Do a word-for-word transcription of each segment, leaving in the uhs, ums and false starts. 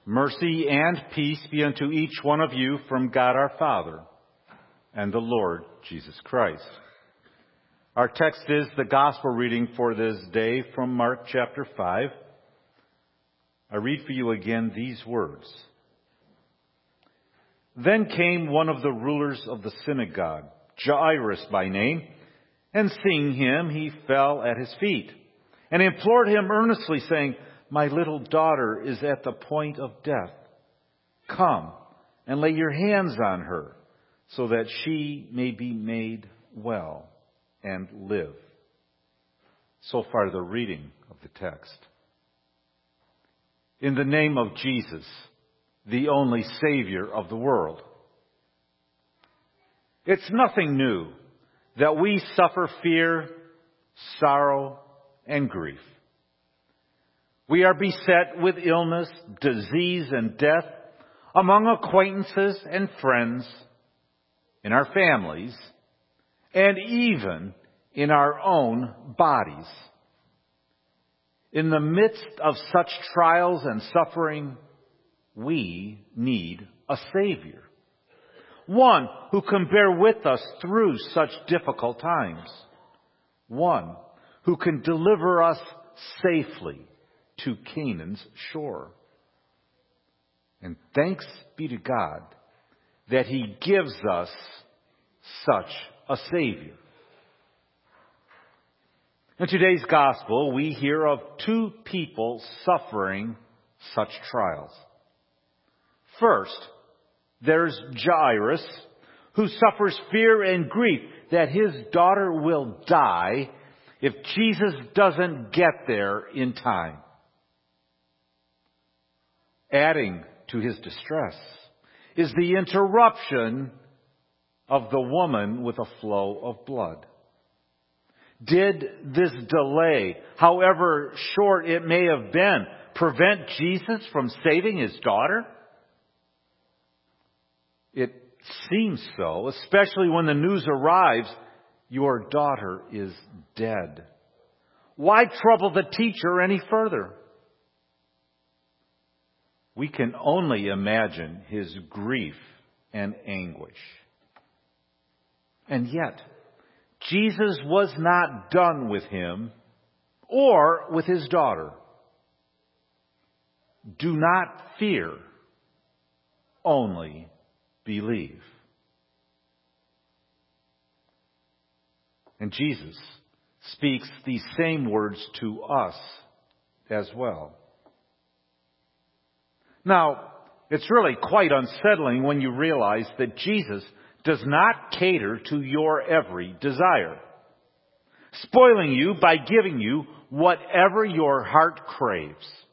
Mercy and peace be unto each one of you from God our Father and the Lord Jesus Christ. Our text is the gospel reading for this day from Mark chapter five. I read for you again these words. Then came one of the rulers of the synagogue, Jairus by name, and seeing him, he fell at his feet and implored him earnestly, saying, My little daughter is at the point of death. Come and lay your hands on her, so that she may be made well and live. So far, the reading of the text. In the name of Jesus, the only Savior of the world. It's nothing new that we suffer fear, sorrow, and grief. We are beset with illness, disease, and death among acquaintances and friends, in our families, and even in our own bodies. In the midst of such trials and suffering, we need a Savior. One who can bear with us through such difficult times. One who can deliver us safely to Canaan's shore. And thanks be to God that He gives us such a Savior. In today's gospel, we hear of two people suffering such trials. First, there's Jairus, who suffers fear and grief that his daughter will die if Jesus doesn't get there in time. Adding to his distress is the interruption of the woman with a flow of blood. Did this delay, however short it may have been, prevent Jesus from saving his daughter? It seems so, especially when the news arrives, your daughter is dead. Why trouble the teacher any further? We can only imagine his grief and anguish. And yet, Jesus was not done with him or with his daughter. Do not fear, only believe. And Jesus speaks these same words to us as well. Now, it's really quite unsettling when you realize that Jesus does not cater to your every desire, spoiling you by giving you whatever your heart craves.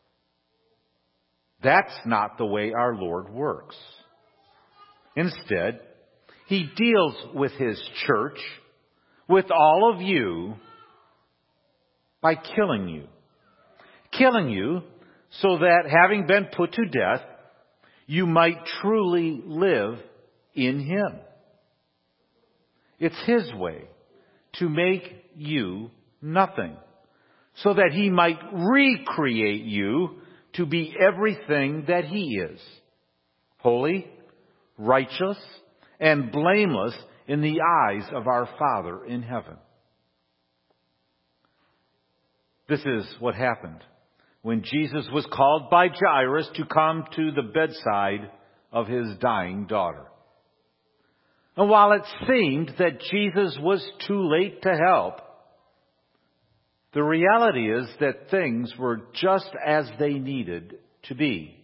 That's not the way our Lord works. Instead, He deals with His church, with all of you, by killing you. Killing you so that, having been put to death, you might truly live in Him. It's His way to make you nothing, so that He might recreate you to be everything that He is. Holy, righteous, and blameless in the eyes of our Father in heaven. This is what happened when Jesus was called by Jairus to come to the bedside of his dying daughter. And while it seemed that Jesus was too late to help, the reality is that things were just as they needed to be.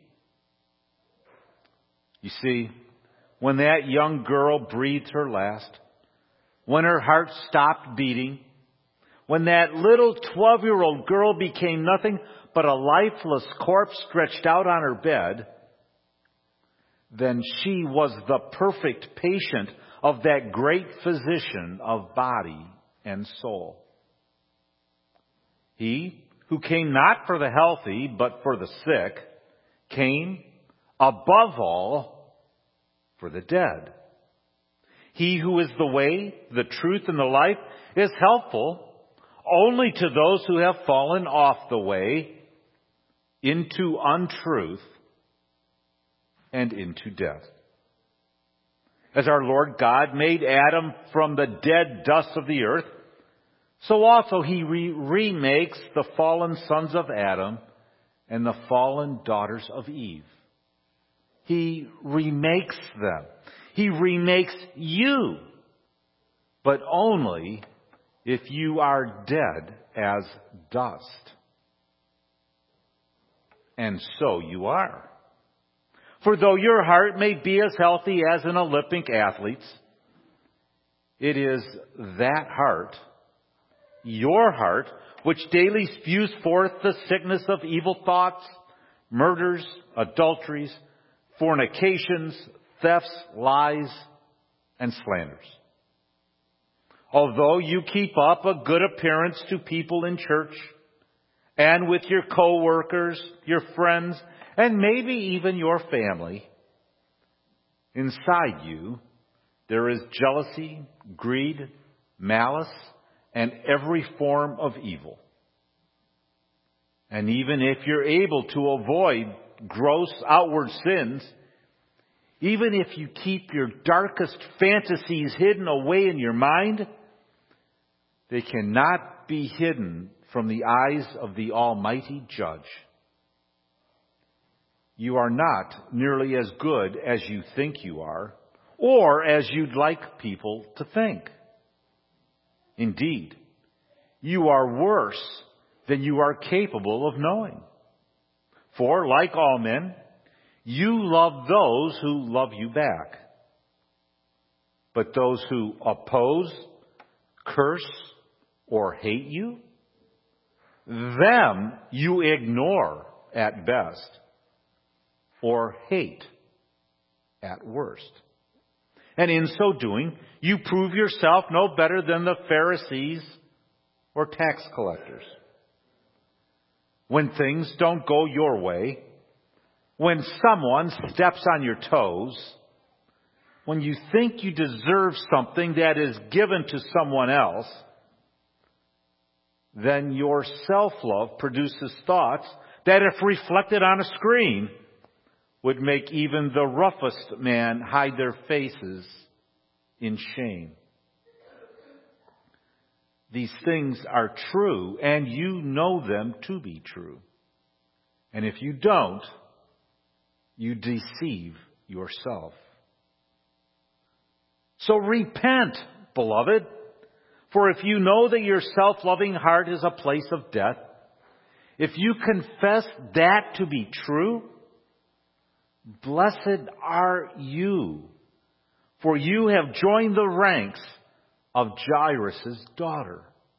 You see, when that young girl breathed her last, when her heart stopped beating, when that little twelve-year-old girl became nothing but a lifeless corpse stretched out on her bed, then she was the perfect patient of that great physician of body and soul. He, who came not for the healthy, but for the sick, came, above all, for the dead. He who is the way, the truth, and the life is helpful only to those who have fallen off the way into untruth and into death. As our Lord God made Adam from the dead dust of the earth, so also he re- remakes the fallen sons of Adam and the fallen daughters of Eve. He remakes them. He remakes you, but only if you are dead as dust. And so you are. For though your heart may be as healthy as an Olympic athlete's, it is that heart, your heart, which daily spews forth the sickness of evil thoughts, murders, adulteries, fornications, thefts, lies, and slanders. Although you keep up a good appearance to people in church and with your co-workers, your friends, and maybe even your family, inside you there is jealousy, greed, malice, and every form of evil. And even if you're able to avoid gross outward sins, even if you keep your darkest fantasies hidden away in your mind, they cannot be hidden from the eyes of the Almighty Judge. You are not nearly as good as you think you are, or as you'd like people to think. Indeed, you are worse than you are capable of knowing. For, like all men, you love those who love you back. But those who oppose, curse, or hate you, them you ignore at best, or hate at worst. And in so doing, you prove yourself no better than the Pharisees or tax collectors. When things don't go your way, when someone steps on your toes, when you think you deserve something that is given to someone else, then your self-love produces thoughts that, if reflected on a screen, would make even the roughest man hide their faces in shame. These things are true, and you know them to be true. And if you don't, you deceive yourself. So repent, beloved, for if you know that your self-loving heart is a place of death, if you confess that to be true, blessed are you, for you have joined the ranks of Jairus' daughter.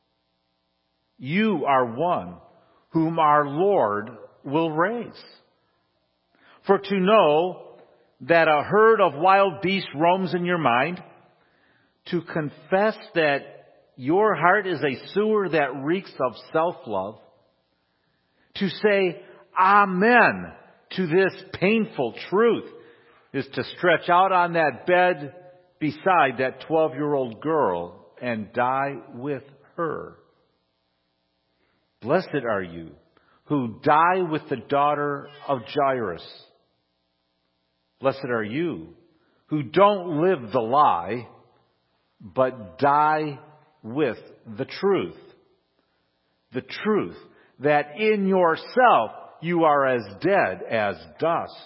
You are one whom our Lord will raise. For to know that a herd of wild beasts roams in your mind, to confess that your heart is a sewer that reeks of self-love, to say amen to this painful truth, is to stretch out on that bed beside that twelve-year-old girl and die with her. Blessed are you who die with the daughter of Jairus. Blessed are you who don't live the lie, but die with the truth. The truth that in yourself you are as dead as dust.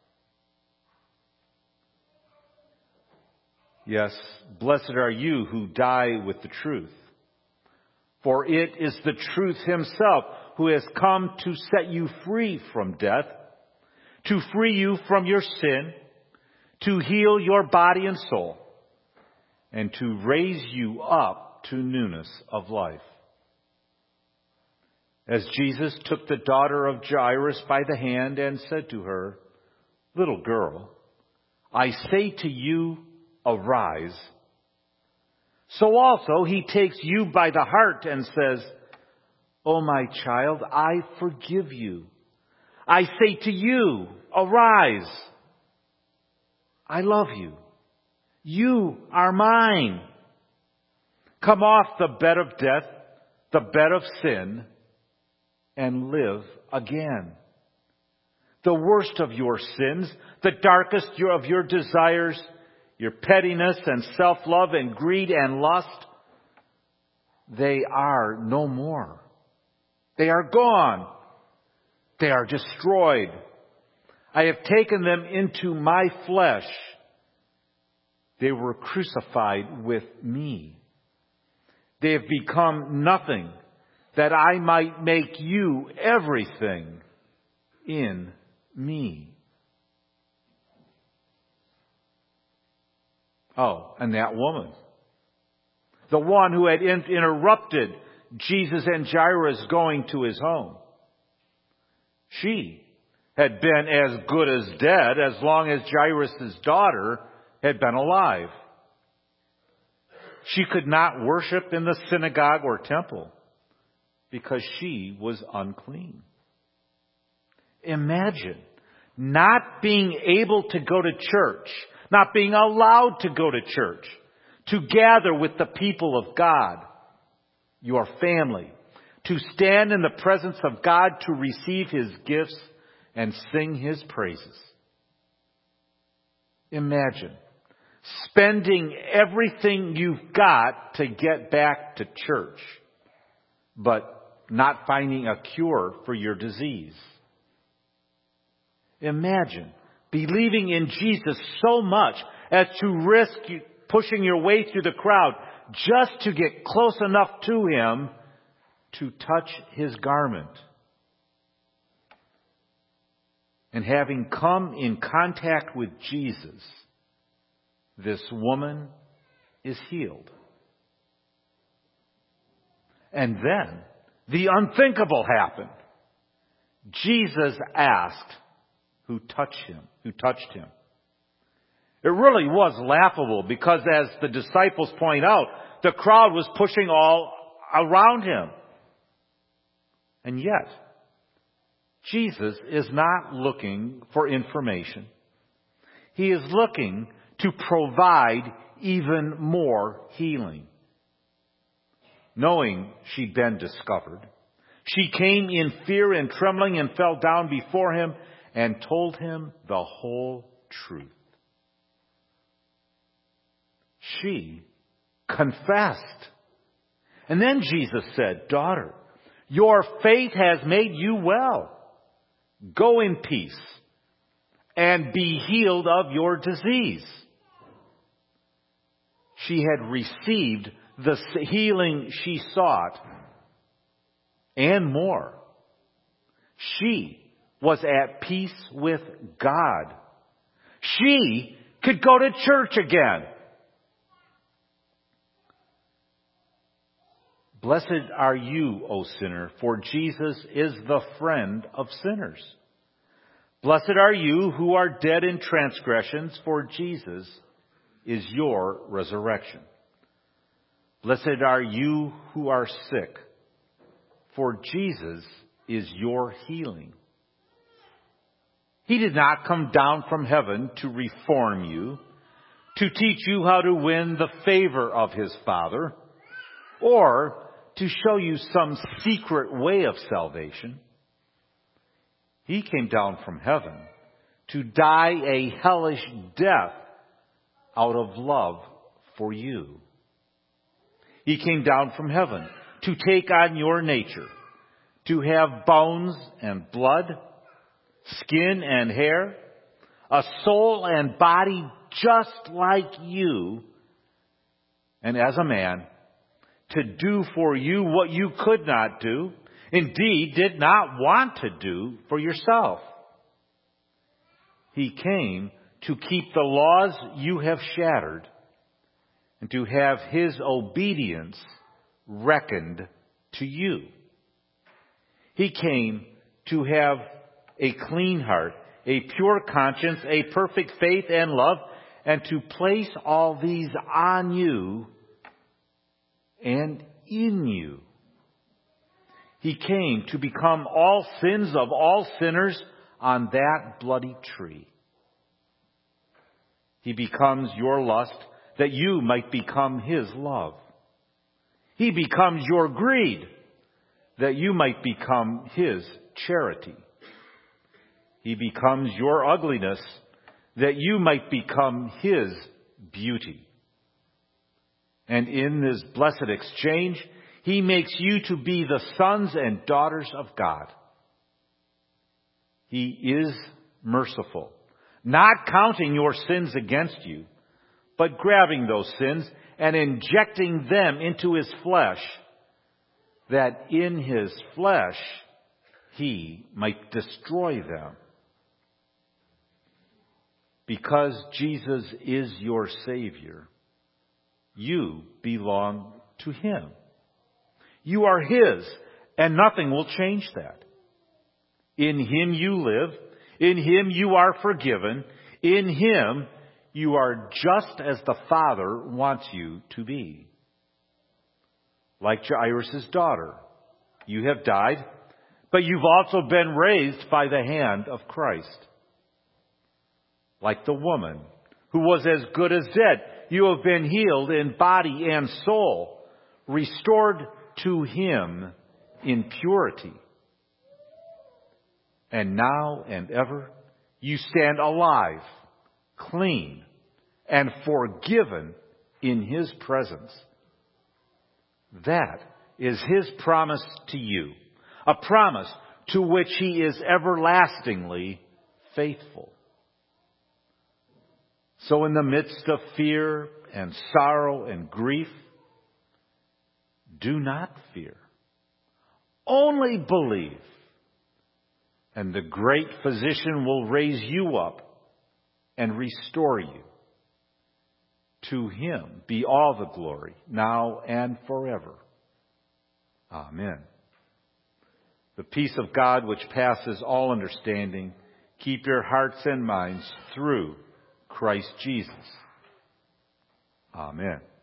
Yes, blessed are you who die with the truth. For it is the truth himself who has come to set you free from death, to free you from your sin, to heal your body and soul, and to raise you up to newness of life. As Jesus took the daughter of Jairus by the hand and said to her, "Little girl, I say to you, arise," so also he takes you by the heart and says, "O my child, I forgive you. I say to you, arise. I love you. You are mine. Come off the bed of death, the bed of sin, and live again. the worst of your sins, the darkest of your desires, your pettiness and self-love and greed and lust, they are no more. They are gone. They are destroyed. I have taken them into my flesh. They were crucified with me. They have become nothing, that I might make you everything in me. Oh, and that woman, the one who had in- interrupted Jesus and Jairus going to his home. She had been as good as dead as long as Jairus' daughter had been alive. She could not worship in the synagogue or temple because she was unclean. Imagine not being able to go to church, not being allowed to go to church, to gather with the people of God, your family, to stand in the presence of God to receive His gifts and sing His praises. Imagine spending everything you've got to get back to church, but not finding a cure for your disease. Imagine believing in Jesus so much as to risk pushing your way through the crowd just to get close enough to Him to touch His garment. And having come in contact with Jesus, this woman is healed. And then the unthinkable happened. Jesus asked who touched him, who touched him. It really was laughable because, as the disciples point out, the crowd was pushing all around him. And yet, Jesus is not looking for information. He is looking to provide even more healing. Knowing she'd been discovered, she came in fear and trembling and fell down before him and told him the whole truth. She confessed. And then Jesus said, "Daughter, your faith has made you well. Go in peace and be healed of your disease." She had received the healing she sought and more. She was at peace with God. She could go to church again. Blessed are you, O sinner, for Jesus is the friend of sinners. Blessed are you who are dead in transgressions, for Jesus is your resurrection. Blessed are you who are sick, for Jesus is your healing. He did not come down from heaven to reform you, to teach you how to win the favor of His Father, or to show you some secret way of salvation. He came down from heaven to die a hellish death out of love for you. He came down from heaven to take on your nature, to have bones and blood, skin and hair, a soul and body just like you, and as a man, to do for you what you could not do, indeed did not want to do for yourself. He came to keep the laws you have shattered and to have His obedience reckoned to you. He came to have a clean heart, a pure conscience, a perfect faith and love, and to place all these on you and in you. He came to become all sins of all sinners on that bloody tree. He becomes your lust that you might become His love. He becomes your greed that you might become His charity. He becomes your ugliness that you might become His beauty. And in this blessed exchange, He makes you to be the sons and daughters of God. He is merciful, not counting your sins against you, but grabbing those sins and injecting them into His flesh, that in His flesh He might destroy them. Because Jesus is your Savior, you belong to Him. You are His, and nothing will change that. In Him you live. In Him you are forgiven. In Him you are just as the Father wants you to be. Like Jairus' daughter, you have died, but you've also been raised by the hand of Christ. Like the woman who was as good as dead, you have been healed in body and soul, restored to Him in purity. And now and ever, you stand alive, clean, and forgiven in His presence. That is His promise to you, a promise to which He is everlastingly faithful. So in the midst of fear and sorrow and grief, do not fear. Only believe. And the great Physician will raise you up and restore you. To Him be all the glory, now and forever. Amen. The peace of God, which passes all understanding, keep your hearts and minds through Christ Jesus. Amen.